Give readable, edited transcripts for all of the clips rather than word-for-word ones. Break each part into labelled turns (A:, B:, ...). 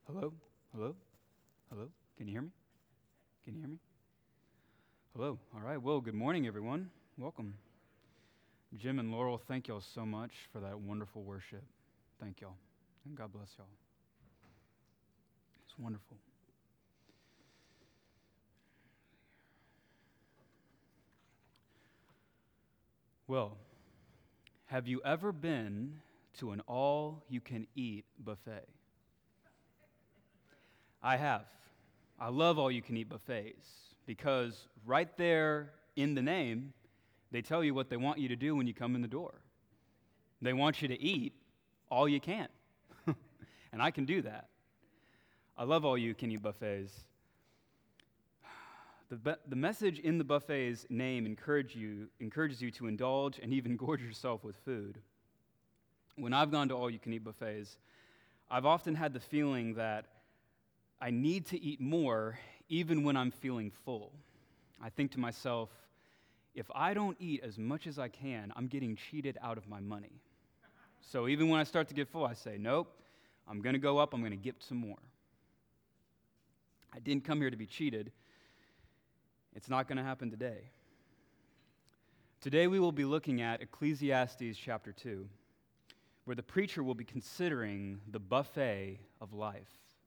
A: Hello? Hello? Hello? Can you hear me? Can you hear me? Hello. All right. Well, good morning, everyone. Welcome. Jim and Laurel, thank y'all so much for that wonderful worship. Thank y'all. And God bless y'all. It's wonderful. Well, have you ever been to an all-you-can-eat buffet? I have. I love all-you-can-eat buffets because right there in the name, they tell you what they want you to do when you come in the door. They want you to eat all you can. And I can do that. I love all-you-can-eat buffets. The message in the buffet's name encourages you to indulge and even gorge yourself with food. When I've gone to all-you-can-eat buffets, I've often had the feeling that I need to eat more even when I'm feeling full. I think to myself, if I don't eat as much as I can, I'm getting cheated out of my money. So even when I start to get full, I say, nope, I'm going to go up, I'm going to get some more. I didn't come here to be cheated. It's not going to happen today. Today we will be looking at Ecclesiastes chapter 2, where the preacher will be considering the buffet of life.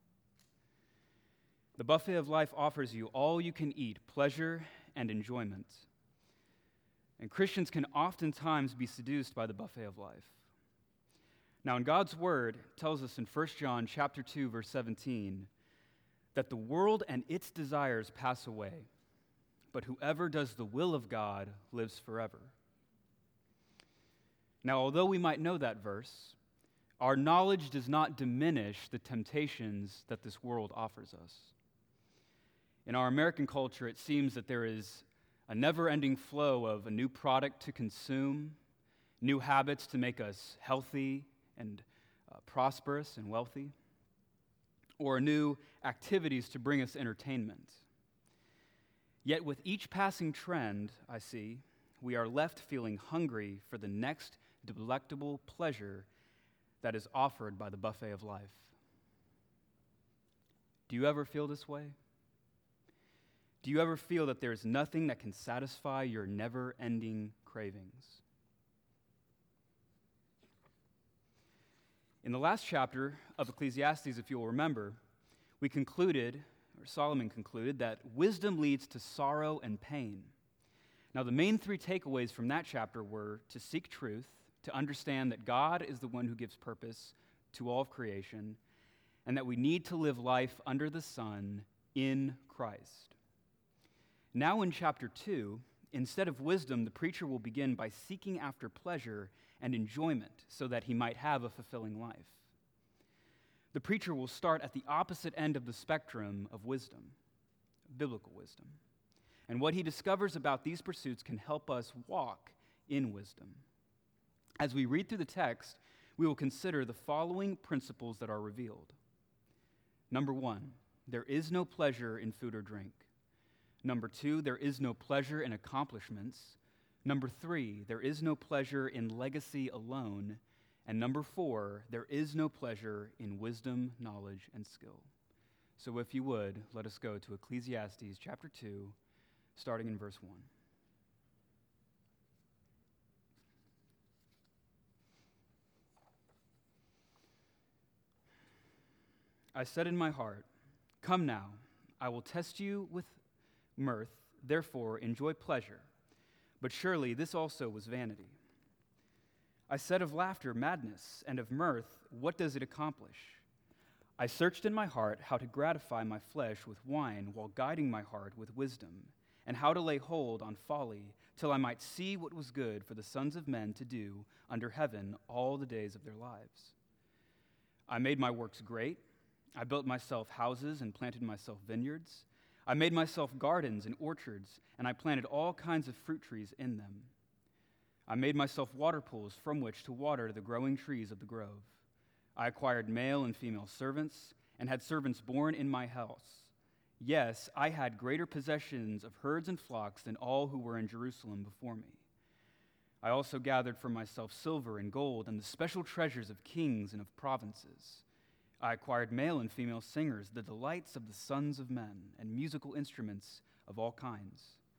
A: The buffet of life offers you all you can eat, pleasure and enjoyment. And Christians can oftentimes be seduced by the buffet of life. Now, in God's word, it tells us in 1 John chapter 2, verse 17, that the world and its desires pass away, but whoever does the will of God lives forever. Now, although we might know that verse, our knowledge does not diminish the temptations that this world offers us. In our American culture, it seems that there is a never-ending flow of a new product to consume, new habits to make us healthy and prosperous and wealthy, or new activities to bring us entertainment. Yet with each passing trend, I see, we are left feeling hungry for the next delectable pleasure that is offered by the buffet of life. Do you ever feel this way? Do you ever feel that there is nothing that can satisfy your never-ending cravings? In the last chapter of Ecclesiastes, if you'll remember, Solomon concluded that wisdom leads to sorrow and pain. Now, the main three takeaways from that chapter were to seek truth, to understand that God is the one who gives purpose to all of creation, and that we need to live life under the sun in Christ. Now in chapter 2, instead of wisdom, the preacher will begin by seeking after pleasure and enjoyment so that he might have a fulfilling life. The preacher will start at the opposite end of the spectrum of wisdom, biblical wisdom. And what he discovers about these pursuits can help us walk in wisdom. As we read through the text, we will consider the following principles that are revealed. Number 1, there is no pleasure in food or drink. Number 2, there is no pleasure in accomplishments. Number 3, there is no pleasure in legacy alone. And number 4, there is no pleasure in wisdom, knowledge, and skill. So if you would, let us go to Ecclesiastes chapter 2, starting in verse 1. I said in my heart, come now, I will test you with mirth, therefore enjoy pleasure. But surely this also was vanity. I said of laughter, madness, and of mirth, what does it accomplish? I searched in my heart how to gratify my flesh with wine while guiding my heart with wisdom, and how to lay hold on folly till I might see what was good for the sons of men to do under heaven all the days of their lives. I made my works great. I built myself houses and planted myself vineyards. I made myself gardens and orchards, and I planted all kinds of fruit trees in them. I made myself water pools from which to water the growing trees of the grove. I acquired male and female servants, and had servants born in my house. Yes, I had greater possessions of herds and flocks than all who were in Jerusalem before me. I also gathered for myself silver and gold and the special treasures of kings and of provinces. I acquired male and female singers, the delights of the sons of men, and musical instruments of all kinds.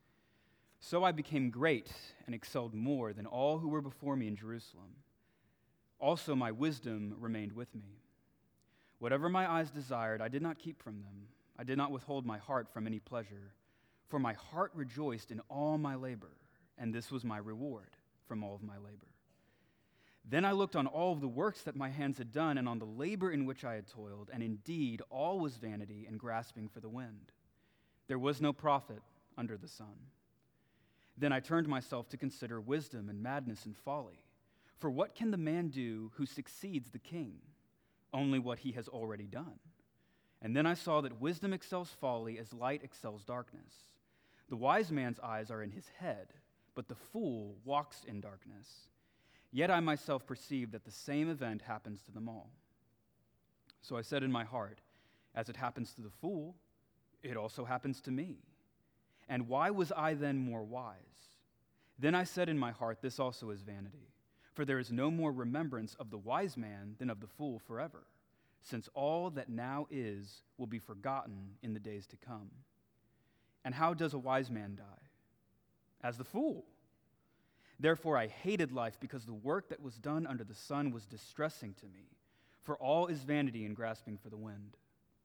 A: So I became great and excelled more than all who were before me in Jerusalem. Also my wisdom remained with me. Whatever my eyes desired, I did not keep from them. I did not withhold my heart from any pleasure, for my heart rejoiced in all my labor, and this was my reward from all of my labor. Then I looked on all of the works that my hands had done, and on the labor in which I had toiled, and indeed all was vanity and grasping for the wind. There was no profit under the sun. Then I turned myself to consider wisdom and madness and folly. For what can the man do who succeeds the king? Only what he has already done. And then I saw that wisdom excels folly as light excels darkness. The wise man's eyes are in his head, but the fool walks in darkness. Yet I myself perceive that the same event happens to them all. So I said in my heart, as it happens to the fool, it also happens to me. And why was I then more wise? Then I said in my heart, this also is vanity. For there is no more remembrance of the wise man than of the fool forever, since all that now is will be forgotten in the days to come. And how does a wise man die? As the fool. Therefore I hated life, because the work that was done under the sun was distressing to me, for all is vanity and grasping for the wind.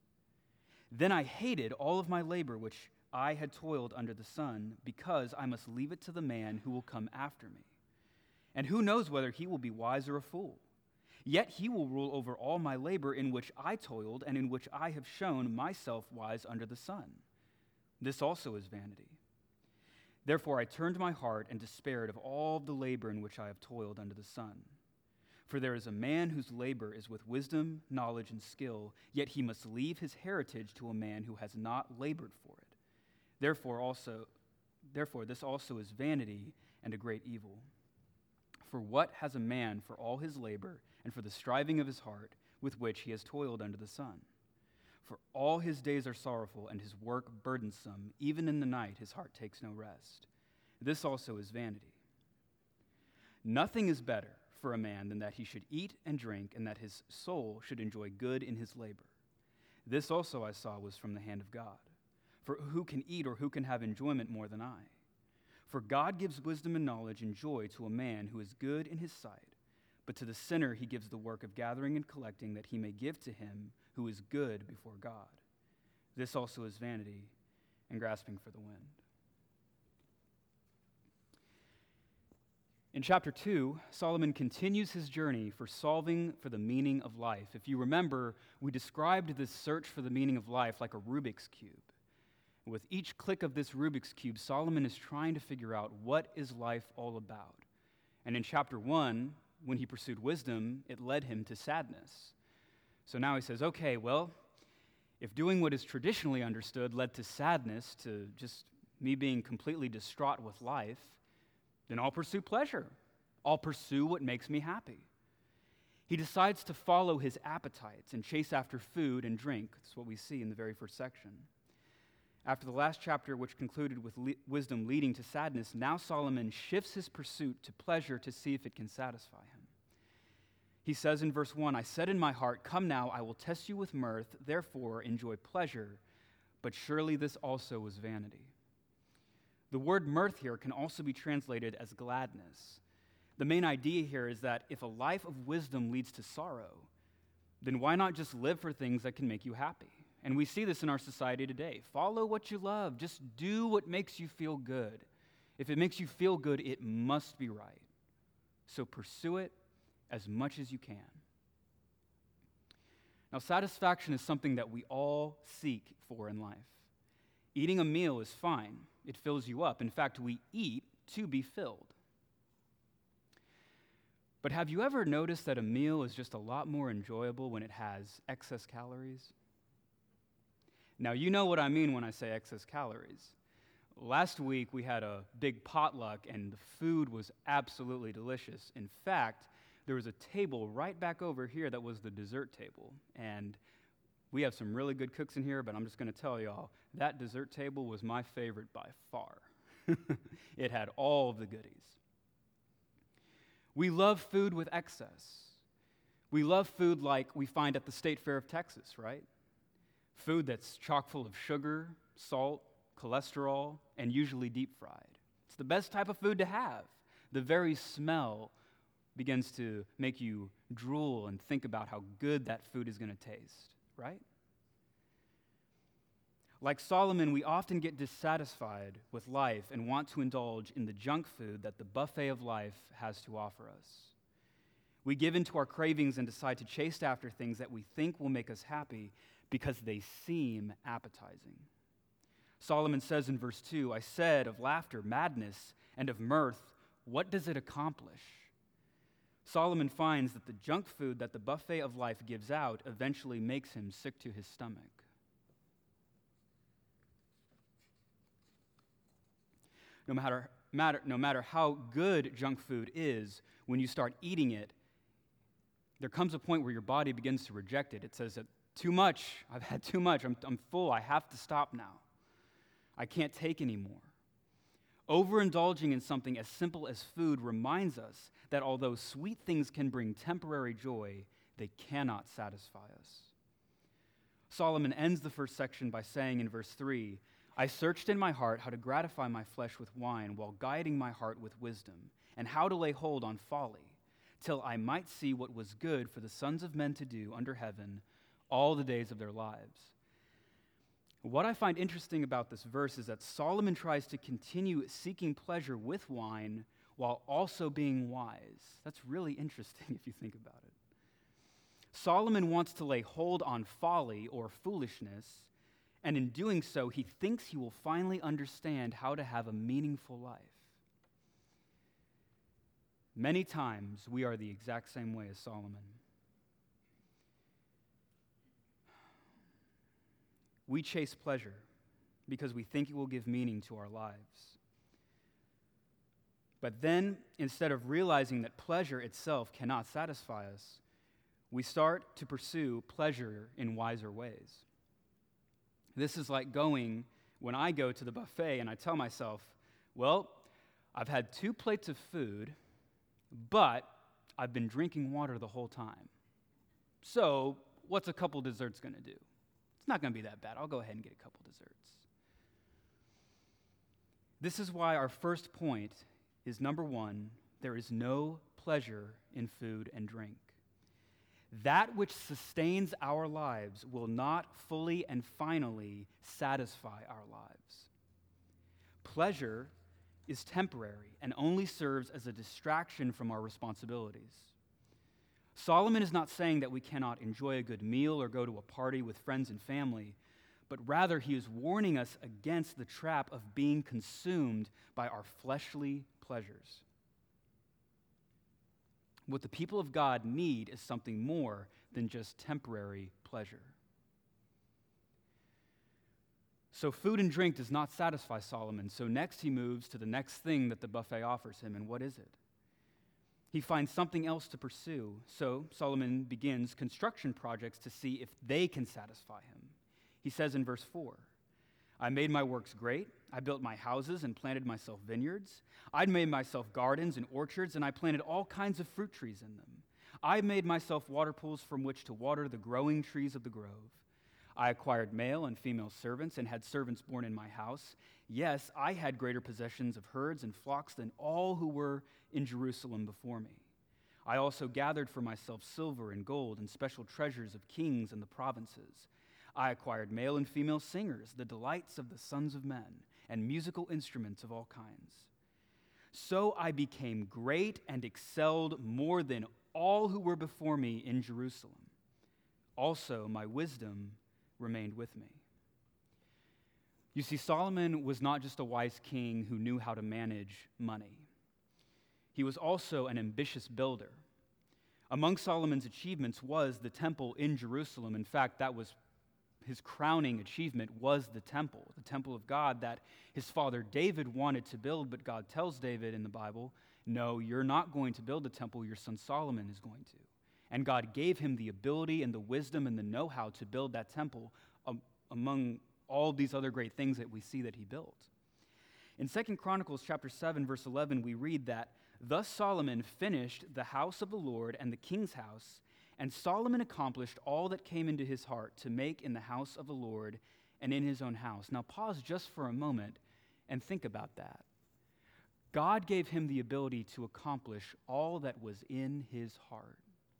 A: Then I hated all of my labor which I had toiled under the sun, because I must leave it to the man who will come after me. And who knows whether he will be wise or a fool? Yet he will rule over all my labor in which I toiled, and in which I have shown myself wise under the sun. This also is vanity. Therefore I turned my heart and despaired of all the labor in which I have toiled under the sun. For there is a man whose labor is with wisdom, knowledge, and skill, yet he must leave his heritage to a man who has not labored for it. Therefore this also is vanity and a great evil. For what has a man for all his labor and for the striving of his heart with which he has toiled under the sun? For all his days are sorrowful, and his work burdensome. Even in the night his heart takes no rest. This also is vanity. Nothing is better for a man than that he should eat and drink, and that his soul should enjoy good in his labor. This also I saw was from the hand of God. For who can eat or who can have enjoyment more than I? For God gives wisdom and knowledge and joy to a man who is good in his sight, but to the sinner he gives the work of gathering and collecting, that he may give to him who is good before God. This also is vanity and grasping for the wind. In chapter 2, Solomon continues his journey for solving for the meaning of life. If you remember, we described this search for the meaning of life like a Rubik's Cube. With each click of this Rubik's Cube, Solomon is trying to figure out what is life all about. And in chapter 1, when he pursued wisdom, it led him to sadness. So now he says, okay, well, if doing what is traditionally understood led to sadness, to just me being completely distraught with life, then I'll pursue pleasure. I'll pursue what makes me happy. He decides to follow his appetites and chase after food and drink. That's what we see in the very first section. After the last chapter, which concluded with wisdom leading to sadness, now Solomon shifts his pursuit to pleasure to see if it can satisfy him. He says in verse 1, I said in my heart, come now, I will test you with mirth, therefore enjoy pleasure, but surely this also was vanity. The word mirth here can also be translated as gladness. The main idea here is that if a life of wisdom leads to sorrow, then why not just live for things that can make you happy? And we see this in our society today. Follow what you love. Just do what makes you feel good. If it makes you feel good, it must be right. So pursue it as much as you can. Now, satisfaction is something that we all seek for in life. Eating a meal is fine. It fills you up. In fact, we eat to be filled. But have you ever noticed that a meal is just a lot more enjoyable when it has excess calories? Now, you know what I mean when I say excess calories. Last week, we had a big potluck, and the food was absolutely delicious. In fact, there was a table right back over here that was the dessert table. And we have some really good cooks in here, but I'm just going to tell y'all, that dessert table was my favorite by far. It had all of the goodies. We love food with excess. We love food like we find at the State Fair of Texas, right? Food that's chock full of sugar, salt, cholesterol, and usually deep fried. It's the best type of food to have. The very smell begins to make you drool and think about how good that food is going to taste, right? Like Solomon, we often get dissatisfied with life and want to indulge in the junk food that the buffet of life has to offer us. We give in to our cravings and decide to chase after things that we think will make us happy because they seem appetizing. Solomon says in verse 2, I said of laughter, madness, and of mirth, what does it accomplish? Solomon finds that the junk food that the buffet of life gives out eventually makes him sick to his stomach. No matter how good junk food is, when you start eating it, there comes a point where your body begins to reject it. It says that too much, I've had too much, I'm full, I have to stop now. I can't take anymore. Overindulging in something as simple as food reminds us that although sweet things can bring temporary joy, they cannot satisfy us. Solomon ends the first section by saying in verse 3, I searched in my heart how to gratify my flesh with wine while guiding my heart with wisdom, and how to lay hold on folly, till I might see what was good for the sons of men to do under heaven all the days of their lives. What I find interesting about this verse is that Solomon tries to continue seeking pleasure with wine while also being wise. That's really interesting if you think about it. Solomon wants to lay hold on folly or foolishness, and in doing so, he thinks he will finally understand how to have a meaningful life. Many times, we are the exact same way as Solomon. We chase pleasure because we think it will give meaning to our lives. But then, instead of realizing that pleasure itself cannot satisfy us, we start to pursue pleasure in wiser ways. This is like when I go to the buffet and I tell myself, well, I've had 2 plates of food, but I've been drinking water the whole time. So what's a couple desserts going to do? It's not going to be that bad. I'll go ahead and get a couple desserts. This is why our first point is, number 1, there is no pleasure in food and drink. That which sustains our lives will not fully and finally satisfy our lives. Pleasure is temporary and only serves as a distraction from our responsibilities. Solomon is not saying that we cannot enjoy a good meal or go to a party with friends and family, but rather he is warning us against the trap of being consumed by our fleshly pleasures. What the people of God need is something more than just temporary pleasure. So food and drink does not satisfy Solomon. So next he moves to the next thing that the buffet offers him. And what is it? He finds something else to pursue. So Solomon begins construction projects to see if they can satisfy him. He says in verse 4, I made my works great. I built my houses and planted myself vineyards. I made myself gardens and orchards, and I planted all kinds of fruit trees in them. I made myself water pools from which to water the growing trees of the grove. I acquired male and female servants and had servants born in my house. Yes, I had greater possessions of herds and flocks than all who were in Jerusalem before me. I also gathered for myself silver and gold and special treasures of kings and the provinces. I acquired male and female singers, the delights of the sons of men, and musical instruments of all kinds. So I became great and excelled more than all who were before me in Jerusalem. Also, my wisdom remained with me. You see, Solomon was not just a wise king who knew how to manage money. He was also an ambitious builder. Among Solomon's achievements was the temple in Jerusalem. In fact, that was his crowning achievement, was the temple of God that his father David wanted to build, but God tells David in the Bible, no, you're not going to build the temple, your son Solomon is going to. And God gave him the ability and the wisdom and the know-how to build that temple among all these other great things that we see that he built. In 2 Chronicles chapter 7, verse 11, we read that, thus Solomon finished the house of the Lord and the king's house, And Solomon accomplished all that came into his heart to make in the house of the Lord and in his own house. Now pause just for a moment and think about that. God gave him the ability to accomplish all that was in his heart.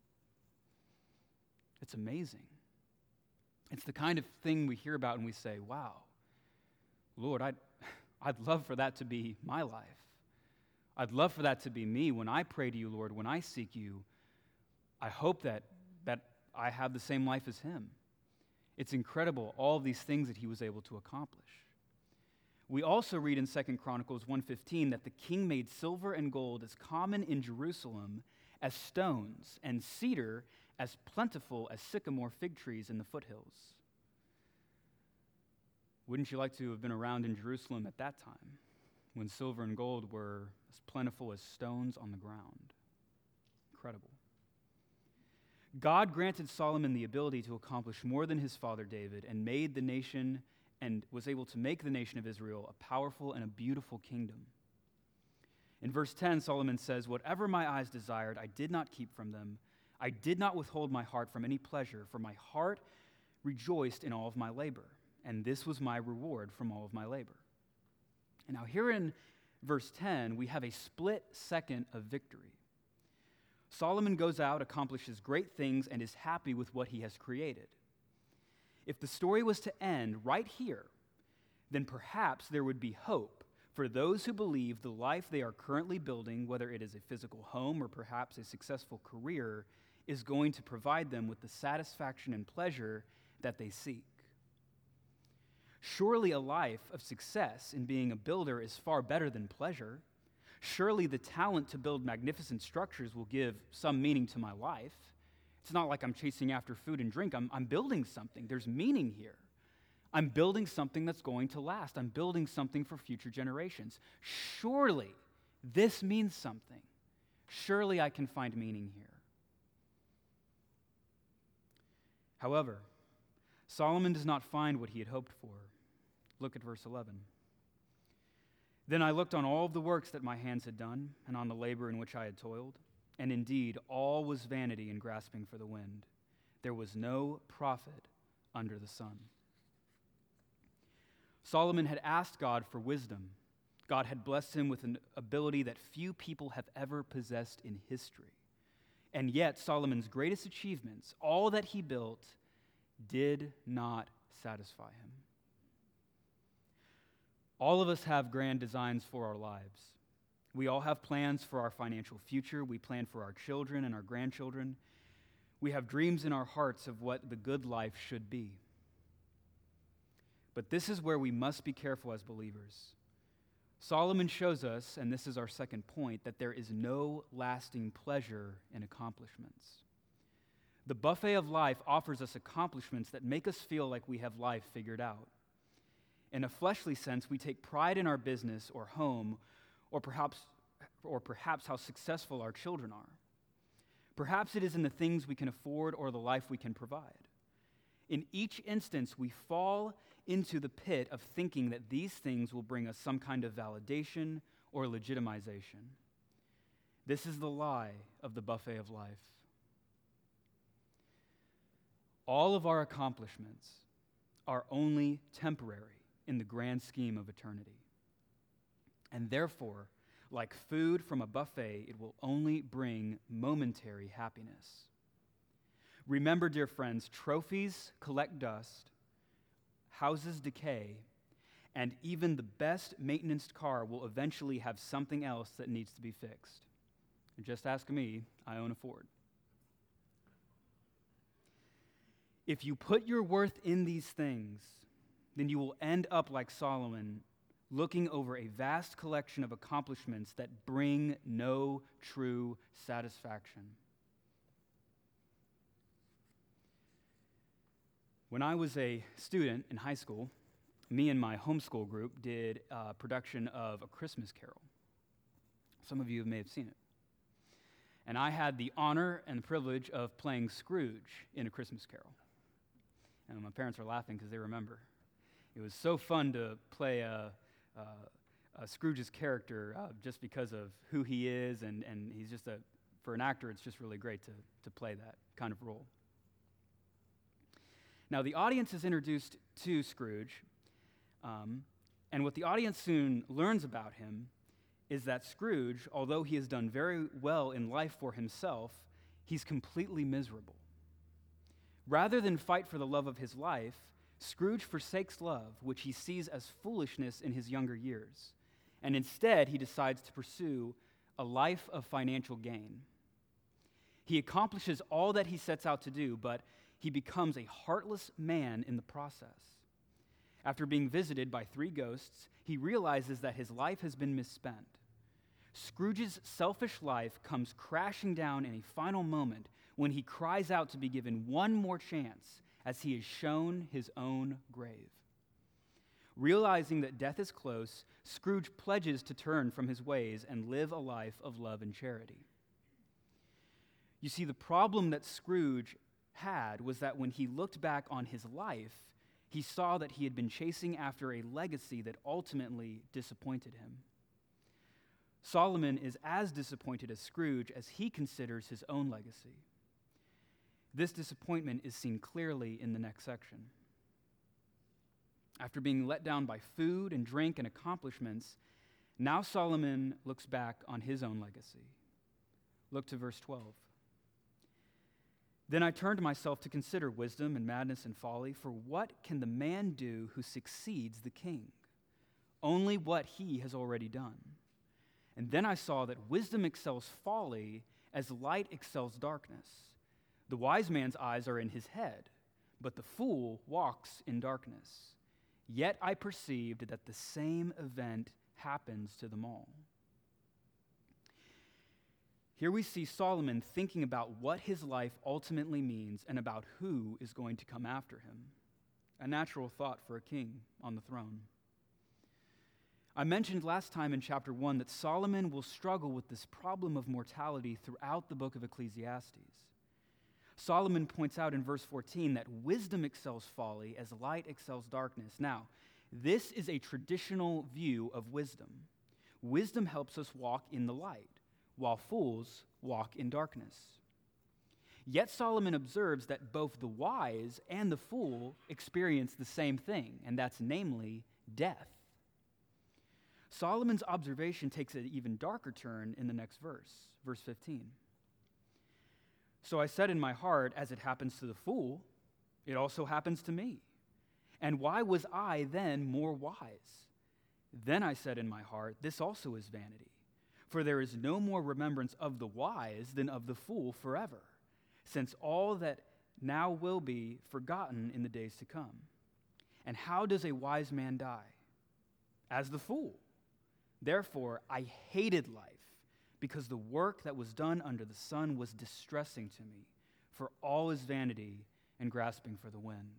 A: It's amazing. It's the kind of thing we hear about and we say, wow, Lord, I'd love for that to be my life. I'd love for that to be me when I pray to you, Lord, when I seek you. I hope that I have the same life as him. It's incredible, all of these things that he was able to accomplish. We also read in 2 Chronicles 1:15 that the king made silver and gold as common in Jerusalem as stones, and cedar as plentiful as sycamore fig trees in the foothills. Wouldn't you like to have been around in Jerusalem at that time, when silver and gold were as plentiful as stones on the ground? Incredible. God granted Solomon the ability to accomplish more than his father David and made the nation and was able to make the nation of Israel a powerful and a beautiful kingdom. In verse 10, Solomon says, "Whatever my eyes desired, I did not keep from them. I did not withhold my heart from any pleasure, for my heart rejoiced in all of my labor, and this was my reward from all of my labor." And now here in verse 10, we have a split second of victory. Solomon goes out, accomplishes great things, and is happy with what he has created. If the story was to end right here, then perhaps there would be hope for those who believe the life they are currently building, whether it is a physical home or perhaps a successful career, is going to provide them with the satisfaction and pleasure that they seek. Surely a life of success in being a builder is far better than pleasure. Surely the talent to build magnificent structures will give some meaning to my life. It's not like I'm chasing after food and drink. I'm building something. There's meaning here. I'm building something that's going to last. I'm building something for future generations. Surely this means something. Surely I can find meaning here. However, Solomon does not find what he had hoped for. Look at verse 11. "Then I looked on all of the works that my hands had done, and on the labor in which I had toiled, and indeed all was vanity and grasping for the wind. There was no profit under the sun." Solomon had asked God for wisdom. God had blessed him with an ability that few people have ever possessed in history. And yet, Solomon's greatest achievements, all that he built, did not satisfy him. All of us have grand designs for our lives. We all have plans for our financial future. We plan for our children and our grandchildren. We have dreams in our hearts of what the good life should be. But this is where we must be careful as believers. Solomon shows us, and this is our second point, that there is no lasting pleasure in accomplishments. The buffet of life offers us accomplishments that make us feel like we have life figured out. In a fleshly sense, we take pride in our business or home, or perhaps how successful our children are. Perhaps it is in the things we can afford or the life we can provide. In each instance, we fall into the pit of thinking that these things will bring us some kind of validation or legitimization. This is the lie of the buffet of life. All of our accomplishments are only temporary in the grand scheme of eternity. And therefore, like food from a buffet, it will only bring momentary happiness. Remember, dear friends, trophies collect dust, houses decay, and even the best maintenanced car will eventually have something else that needs to be fixed. And just ask me, I own a Ford. If you put your worth in these things, then you will end up like Solomon, looking over a vast collection of accomplishments that bring no true satisfaction. When I was a student in high school, me and my homeschool group did a production of A Christmas Carol. Some of you may have seen it. And I had the honor and the privilege of playing Scrooge in A Christmas Carol. And my parents are laughing because they remember. It was so fun to play Scrooge's character just because of who he is, and he's just a for an actor, it's just really great to play that kind of role. Now, the audience is introduced to Scrooge, and what the audience soon learns about him is that Scrooge, although he has done very well in life for himself, he's completely miserable. Rather than fight for the love of his life, Scrooge forsakes love, which he sees as foolishness in his younger years, and instead he decides to pursue a life of financial gain. He accomplishes all that he sets out to do, but he becomes a heartless man in the process. After being visited by 3 ghosts, he realizes that his life has been misspent. Scrooge's selfish life comes crashing down in a final moment when he cries out to be given one more chance as he is shown his own grave. Realizing that death is close, Scrooge pledges to turn from his ways and live a life of love and charity. You see, the problem that Scrooge had was that when he looked back on his life, he saw that he had been chasing after a legacy that ultimately disappointed him. Solomon is as disappointed as Scrooge as he considers his own legacy. This disappointment is seen clearly in the next section. After being let down by food and drink and accomplishments, now Solomon looks back on his own legacy. Look to verse 12. Then I turned myself to consider wisdom and madness and folly, for what can the man do who succeeds the king? Only what he has already done. And then I saw that wisdom excels folly as light excels darkness. The wise man's eyes are in his head, but the fool walks in darkness. Yet I perceived that the same event happens to them all. Here we see Solomon thinking about what his life ultimately means and about who is going to come after him. A natural thought for a king on the throne. I mentioned last time in chapter 1 that Solomon will struggle with this problem of mortality throughout the book of Ecclesiastes. Solomon points out in verse 14 that wisdom excels folly as light excels darkness. Now, this is a traditional view of wisdom. Wisdom helps us walk in the light, while fools walk in darkness. Yet Solomon observes that both the wise and the fool experience the same thing, and that's namely death. Solomon's observation takes an even darker turn in the next verse, verse 15. So I said in my heart, as it happens to the fool, it also happens to me. And why was I then more wise? Then I said in my heart, this also is vanity. For there is no more remembrance of the wise than of the fool forever, since all that now will be forgotten in the days to come. And how does a wise man die? As the fool. Therefore, I hated life, because the work that was done under the sun was distressing to me, for all is vanity and grasping for the wind.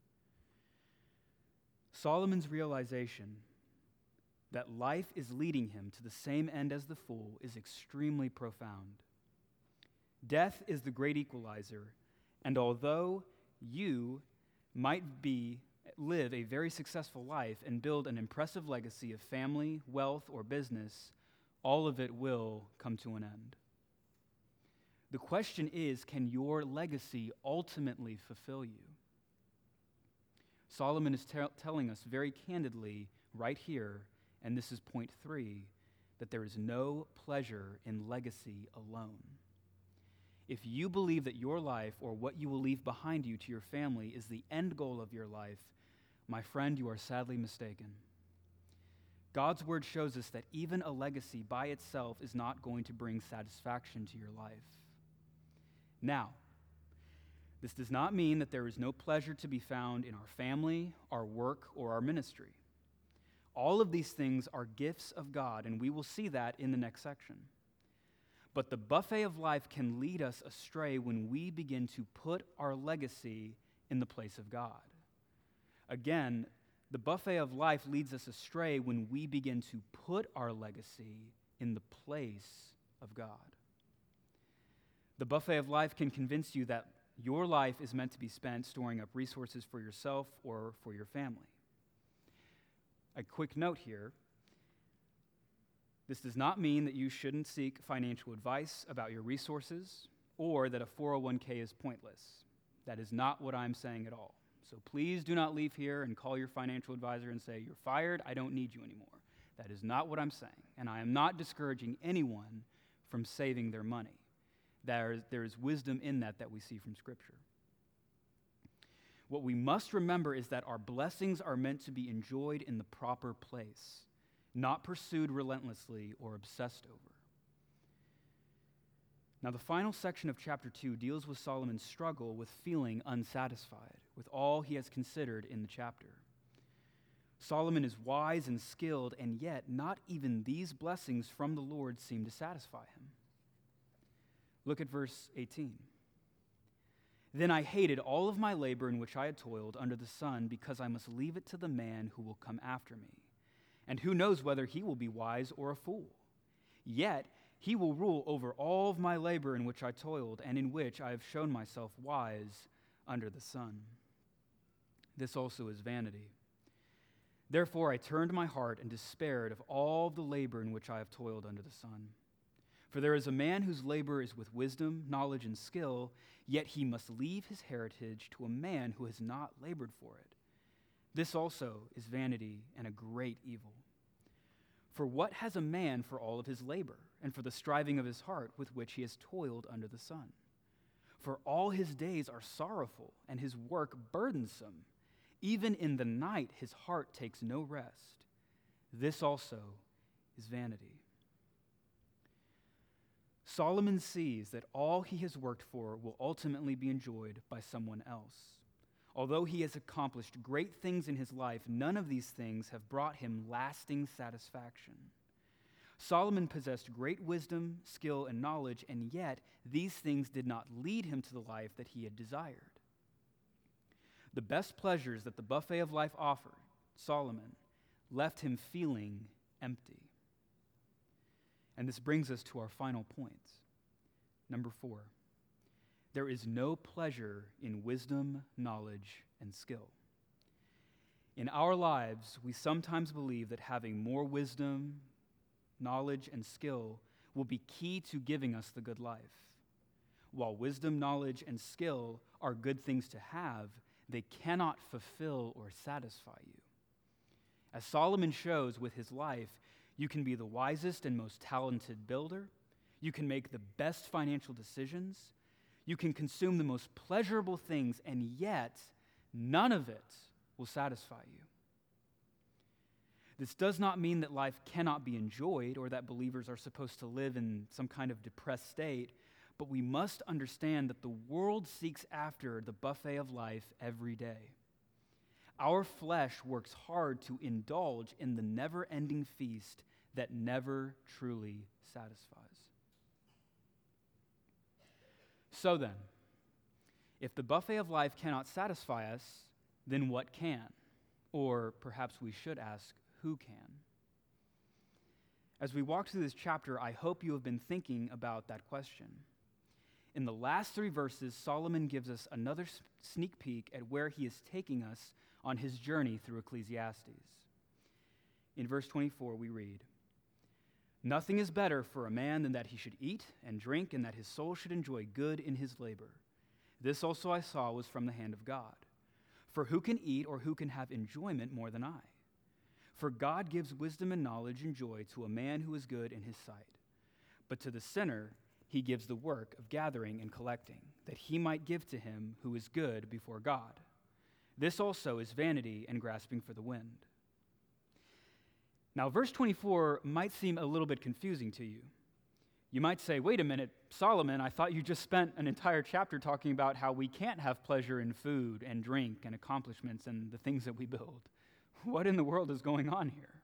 A: Solomon's realization that life is leading him to the same end as the fool is extremely profound. Death is the great equalizer, and although you might live a very successful life and build an impressive legacy of family, wealth, or business, all of it will come to an end. The question is, can your legacy ultimately fulfill you? Solomon is telling us very candidly right here, and this is point 3, that there is no pleasure in legacy alone. If you believe that your life or what you will leave behind you to your family is the end goal of your life, my friend, you are sadly mistaken. God's word shows us that even a legacy by itself is not going to bring satisfaction to your life. Now, this does not mean that there is no pleasure to be found in our family, our work, or our ministry. All of these things are gifts of God, and we will see that in the next section. But the buffet of life can lead us astray when we begin to put our legacy in the place of God. Again, the buffet of life leads us astray when we begin to put our legacy in the place of God. The buffet of life can convince you that your life is meant to be spent storing up resources for yourself or for your family. A quick note here. This does not mean that you shouldn't seek financial advice about your resources or that a 401k is pointless. That is not what I'm saying at all. So please do not leave here and call your financial advisor and say, "You're fired, I don't need you anymore." That is not what I'm saying, and I am not discouraging anyone from saving their money. There is wisdom in that we see from Scripture. What we must remember is that our blessings are meant to be enjoyed in the proper place, not pursued relentlessly or obsessed over. Now, the final section of chapter 2 deals with Solomon's struggle with feeling unsatisfied with all he has considered in the chapter. Solomon is wise and skilled, and yet not even these blessings from the Lord seem to satisfy him. Look at verse 18. "Then I hated all of my labor in which I had toiled under the sun, because I must leave it to the man who will come after me. And who knows whether he will be wise or a fool? Yet he will rule over all of my labor in which I toiled, and in which I have shown myself wise under the sun. This also is vanity. Therefore I turned my heart and despaired of all the labor in which I have toiled under the sun. For there is a man whose labor is with wisdom, knowledge, and skill, yet he must leave his heritage to a man who has not labored for it. This also is vanity and a great evil. For what has a man for all of his labor, and for the striving of his heart with which he has toiled under the sun? For all his days are sorrowful, and his work burdensome. Even in the night his heart takes no rest. This also is vanity." Solomon sees that all he has worked for will ultimately be enjoyed by someone else. Although he has accomplished great things in his life, none of these things have brought him lasting satisfaction. Solomon possessed great wisdom, skill, and knowledge, and yet these things did not lead him to the life that he had desired. The best pleasures that the buffet of life offered, Solomon, left him feeling empty. And this brings us to our final point. Number 4, there is no pleasure in wisdom, knowledge, and skill. In our lives, we sometimes believe that having more wisdom, knowledge, and skill will be key to giving us the good life. While wisdom, knowledge, and skill are good things to have, they cannot fulfill or satisfy you. As Solomon shows with his life, you can be the wisest and most talented builder. You can make the best financial decisions. You can consume the most pleasurable things, and yet none of it will satisfy you. This does not mean that life cannot be enjoyed or that believers are supposed to live in some kind of depressed state, but we must understand that the world seeks after the buffet of life every day. Our flesh works hard to indulge in the never-ending feast that never truly satisfies. So then, if the buffet of life cannot satisfy us, then what can? Or perhaps we should ask, who can? As we walk through this chapter, I hope you have been thinking about that question. In the last 3 verses, Solomon gives us another sneak peek at where he is taking us on his journey through Ecclesiastes. In verse 24, we read, "Nothing is better for a man than that he should eat and drink, and that his soul should enjoy good in his labor. This also I saw was from the hand of God. For who can eat or who can have enjoyment more than I? For God gives wisdom and knowledge and joy to a man who is good in his sight. But to the sinner he gives the work of gathering and collecting, that he might give to him who is good before God. This also is vanity and grasping for the wind." Now, verse 24 might seem a little bit confusing to you. You might say, wait a minute, Solomon, I thought you just spent an entire chapter talking about how we can't have pleasure in food and drink and accomplishments and the things that we build. What in the world is going on here?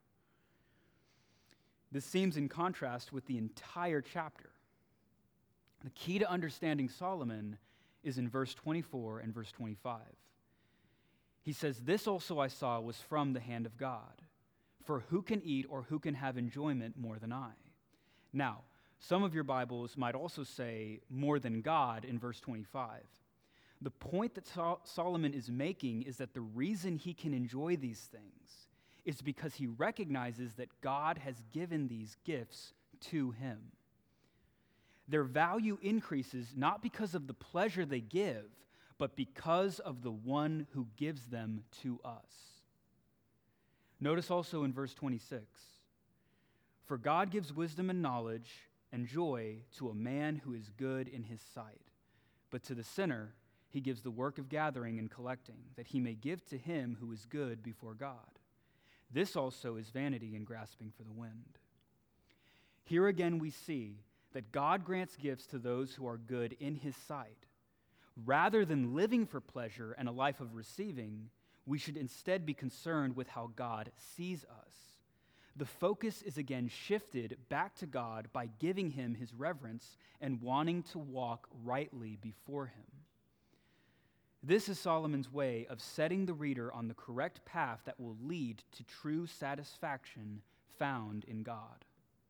A: This seems in contrast with the entire chapter. The key to understanding Solomon is in verse 24 and verse 25. He says, "This also I saw was from the hand of God. For who can eat or who can have enjoyment more than I?" Now, some of your Bibles might also say more than God in verse 25. The point that Solomon is making is that the reason he can enjoy these things is because he recognizes that God has given these gifts to him. Their value increases not because of the pleasure they give, but because of the one who gives them to us. Notice also in verse 26, for God gives wisdom and knowledge and joy to a man who is good in his sight, but to the sinner he gives the work of gathering and collecting, that he may give to him who is good before God. This also is vanity and grasping for the wind. Here again we see that God grants gifts to those who are good in his sight. Rather than living for pleasure and a life of receiving, we should instead be concerned with how God sees us. The focus is again shifted back to God by giving him his reverence and wanting to walk rightly before him. This is Solomon's way of setting the reader on the correct path that will lead to true satisfaction found in God.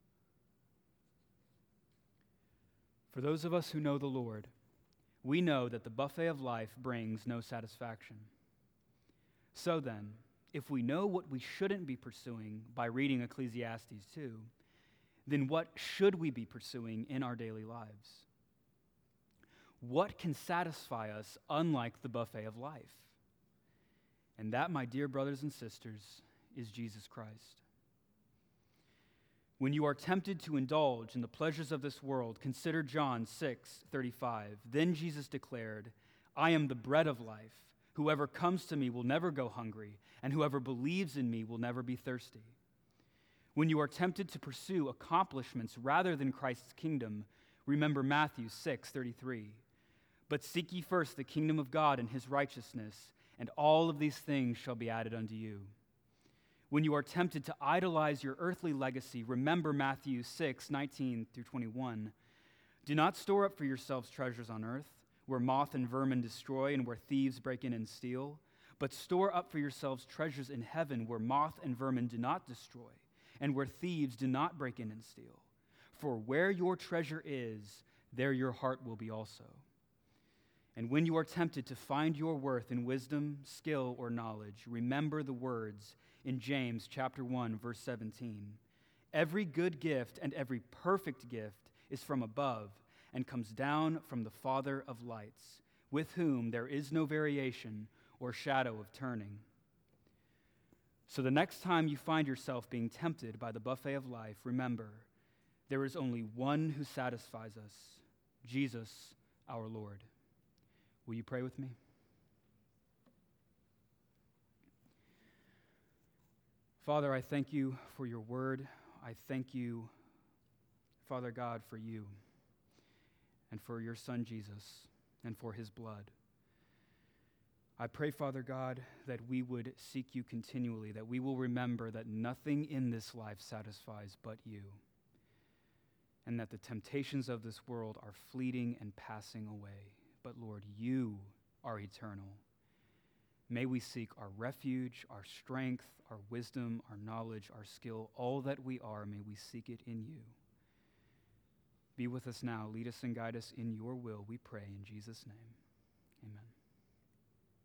A: For those of us who know the Lord, we know that the buffet of life brings no satisfaction. So then, if we know what we shouldn't be pursuing by reading Ecclesiastes 2, then what should we be pursuing in our daily lives? What can satisfy us unlike the buffet of life? And that, my dear brothers and sisters, is Jesus Christ. When you are tempted to indulge in the pleasures of this world, consider John 6:35. Then Jesus declared, I am the bread of life. Whoever comes to me will never go hungry, and whoever believes in me will never be thirsty. When you are tempted to pursue accomplishments rather than Christ's kingdom, remember Matthew 6:33. But seek ye first the kingdom of God and his righteousness, and all of these things shall be added unto you. When you are tempted to idolize your earthly legacy, remember Matthew 6:19-21. Do not store up for yourselves treasures on earth, where moth and vermin destroy and where thieves break in and steal, but store up for yourselves treasures in heaven, where moth and vermin do not destroy, and where thieves do not break in and steal. For where your treasure is, there your heart will be also. And when you are tempted to find your worth in wisdom, skill, or knowledge, remember the words in James chapter 1, verse 17. Every good gift and every perfect gift is from above and comes down from the Father of lights, with whom there is no variation or shadow of turning. So the next time you find yourself being tempted by the buffet of life, remember, there is only one who satisfies us, Jesus our Lord. Will you pray with me? Father, I thank you for your word. I thank you, Father God, for you and for your Son Jesus and for his blood. I pray, Father God, that we would seek you continually, that we will remember that nothing in this life satisfies but you, and that the temptations of this world are fleeting and passing away. But Lord, you are eternal. May we seek our refuge, our strength, our wisdom, our knowledge, our skill, all that we are, may we seek it in you. Be with us now. Lead us and guide us in your will, we pray in Jesus' name. Amen.